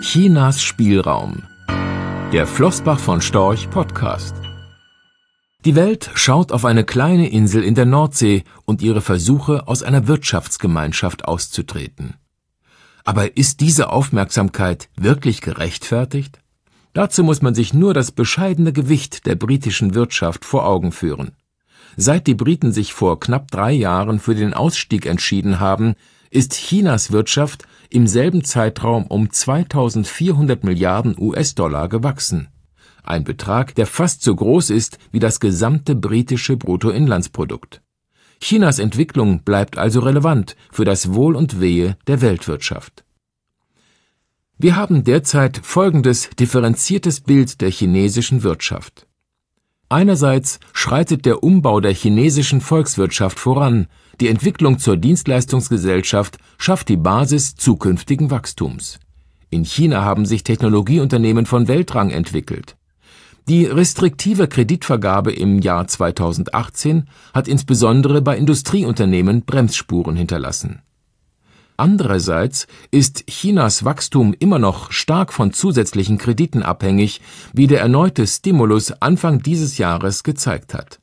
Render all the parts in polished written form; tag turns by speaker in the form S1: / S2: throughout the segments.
S1: Chinas Spielraum. Der Flossbach von Storch Podcast. Die Welt schaut auf eine kleine Insel in der Nordsee und ihre Versuche, aus einer Wirtschaftsgemeinschaft auszutreten. Aber ist diese Aufmerksamkeit wirklich gerechtfertigt? Dazu muss man sich nur das bescheidene Gewicht der britischen Wirtschaft vor Augen führen. Seit die Briten sich vor knapp 3 Jahren für den Ausstieg entschieden haben, ist Chinas Wirtschaft im selben Zeitraum um 2.400 Milliarden US-Dollar gewachsen. Ein Betrag, der fast so groß ist wie das gesamte britische Bruttoinlandsprodukt. Chinas Entwicklung bleibt also relevant für das Wohl und Wehe der Weltwirtschaft. Wir haben derzeit folgendes differenziertes Bild der chinesischen Wirtschaft. Einerseits schreitet der Umbau der chinesischen Volkswirtschaft voran, die Entwicklung zur Dienstleistungsgesellschaft schafft die Basis zukünftigen Wachstums. In China haben sich Technologieunternehmen von Weltrang entwickelt. Die restriktive Kreditvergabe im Jahr 2018 hat insbesondere bei Industrieunternehmen Bremsspuren hinterlassen. Andererseits ist Chinas Wachstum immer noch stark von zusätzlichen Krediten abhängig, wie der erneute Stimulus Anfang dieses Jahres gezeigt hat.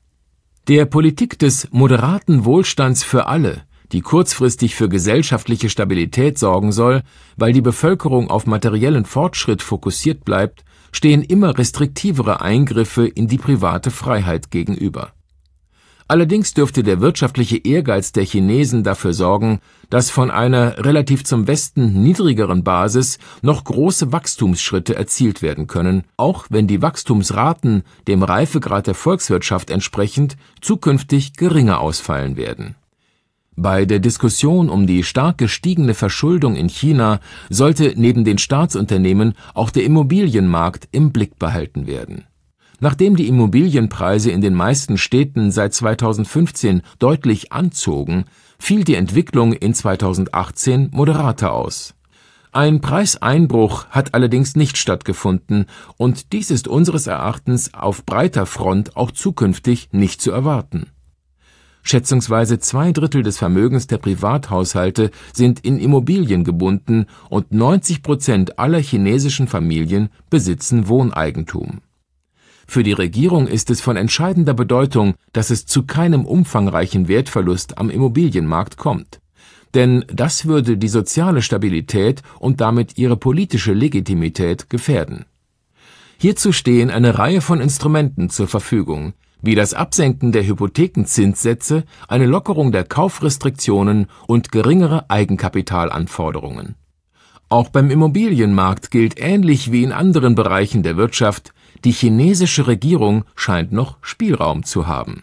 S1: Der Politik des moderaten Wohlstands für alle, die kurzfristig für gesellschaftliche Stabilität sorgen soll, weil die Bevölkerung auf materiellen Fortschritt fokussiert bleibt, stehen immer restriktivere Eingriffe in die private Freiheit gegenüber. Allerdings dürfte der wirtschaftliche Ehrgeiz der Chinesen dafür sorgen, dass von einer relativ zum Westen niedrigeren Basis noch große Wachstumsschritte erzielt werden können, auch wenn die Wachstumsraten dem Reifegrad der Volkswirtschaft entsprechend zukünftig geringer ausfallen werden. Bei der Diskussion um die stark gestiegene Verschuldung in China sollte neben den Staatsunternehmen auch der Immobilienmarkt im Blick behalten werden. Nachdem die Immobilienpreise in den meisten Städten seit 2015 deutlich anzogen, fiel die Entwicklung in 2018 moderater aus. Ein Preiseinbruch hat allerdings nicht stattgefunden und dies ist unseres Erachtens auf breiter Front auch zukünftig nicht zu erwarten. Schätzungsweise 2/3 des Vermögens der Privathaushalte sind in Immobilien gebunden und 90% aller chinesischen Familien besitzen Wohneigentum. Für die Regierung ist es von entscheidender Bedeutung, dass es zu keinem umfangreichen Wertverlust am Immobilienmarkt kommt. Denn das würde die soziale Stabilität und damit ihre politische Legitimität gefährden. Hierzu stehen eine Reihe von Instrumenten zur Verfügung, wie das Absenken der Hypothekenzinssätze, eine Lockerung der Kaufrestriktionen und geringere Eigenkapitalanforderungen. Auch beim Immobilienmarkt gilt ähnlich wie in anderen Bereichen der Wirtschaft, die chinesische Regierung scheint noch Spielraum zu haben.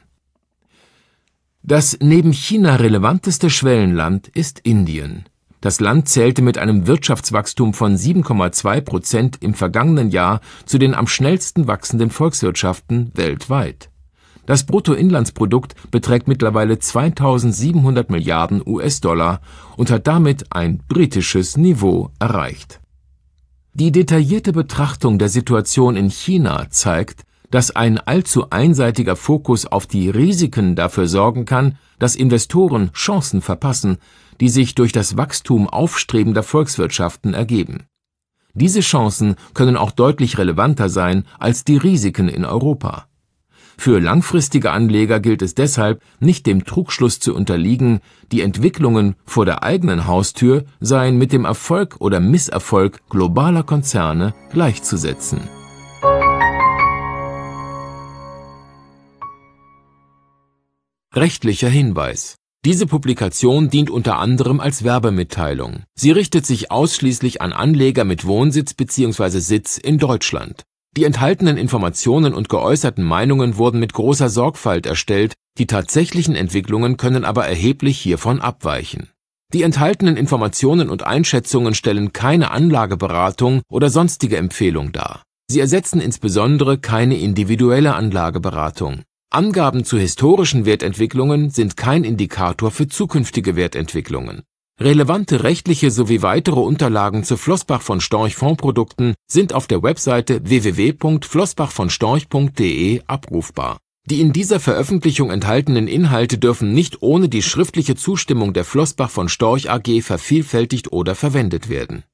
S1: Das neben China relevanteste Schwellenland ist Indien. Das Land zählte mit einem Wirtschaftswachstum von 7,2% im vergangenen Jahr zu den am schnellsten wachsenden Volkswirtschaften weltweit. Das Bruttoinlandsprodukt beträgt mittlerweile 2.700 Milliarden US-Dollar und hat damit ein britisches Niveau erreicht. Die detaillierte Betrachtung der Situation in China zeigt, dass ein allzu einseitiger Fokus auf die Risiken dafür sorgen kann, dass Investoren Chancen verpassen, die sich durch das Wachstum aufstrebender Volkswirtschaften ergeben. Diese Chancen können auch deutlich relevanter sein als die Risiken in Europa. Für langfristige Anleger gilt es deshalb, nicht dem Trugschluss zu unterliegen, die Entwicklungen vor der eigenen Haustür seien mit dem Erfolg oder Misserfolg globaler Konzerne gleichzusetzen. Rechtlicher Hinweis: Diese Publikation dient unter anderem als Werbemitteilung. Sie richtet sich ausschließlich an Anleger mit Wohnsitz bzw. Sitz in Deutschland. Die enthaltenen Informationen und geäußerten Meinungen wurden mit großer Sorgfalt erstellt, die tatsächlichen Entwicklungen können aber erheblich hiervon abweichen. Die enthaltenen Informationen und Einschätzungen stellen keine Anlageberatung oder sonstige Empfehlung dar. Sie ersetzen insbesondere keine individuelle Anlageberatung. Angaben zu historischen Wertentwicklungen sind kein Indikator für zukünftige Wertentwicklungen. Relevante rechtliche sowie weitere Unterlagen zu Flossbach von Storch Fondsprodukten sind auf der Webseite www.flossbachvonstorch.de abrufbar. Die in dieser Veröffentlichung enthaltenen Inhalte dürfen nicht ohne die schriftliche Zustimmung der Flossbach von Storch AG vervielfältigt oder verwendet werden